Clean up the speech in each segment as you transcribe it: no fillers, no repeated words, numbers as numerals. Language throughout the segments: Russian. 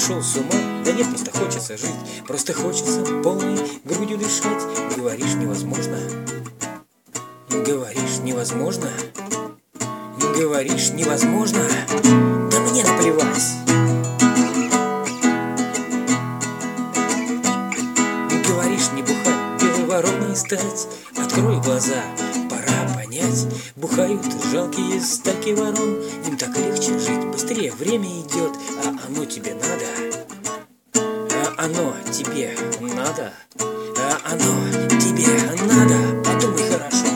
сошел с ума? Да нет, просто хочется жить, просто хочется полной грудью дышать. Говоришь, невозможно. Говоришь, невозможно. Говоришь, невозможно. Да мне наплевать. Говоришь, не бухать, белой вороной стать. Открой глаза, пора понять. Бухают жалкие стайки ворон. Им так легче жить, быстрее время идет. А оно тебе надо? А оно тебе надо? А оно тебе надо? Подумай хорошо.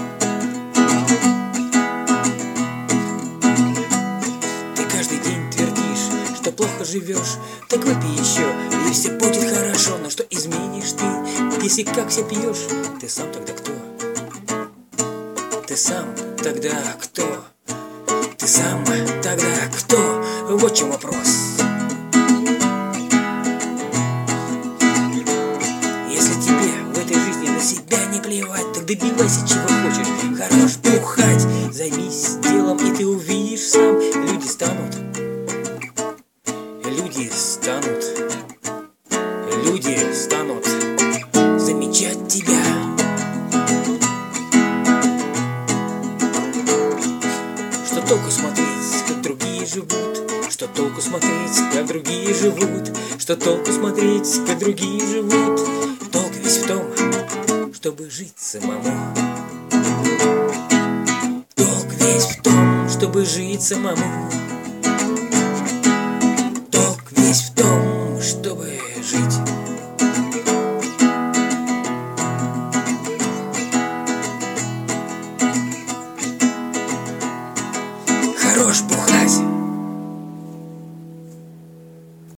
Ты каждый день твердишь, что плохо живешь. Так выпей еще, и все будет хорошо. Но что изменишь ты, если как все пьешь? Ты сам тогда кто? Ты сам тогда кто? Ты сам тогда кто? Вот в чем вопрос. Если тебе в этой жизни на себя не плевать, так добивайся чего хочешь. Хорош бухать, займись делом, и ты увидишь сам. Люди станут. Люди станут. Люди станут замечать тебя. Что толку смотреть, как другие живут? Что толку смотреть, как другие живут? Что толку смотреть, как другие живут? Толк весь в том, чтобы жить самому. Толк весь в том, чтобы жить самому. Толк весь в том, чтобы жить. Хорош бухать.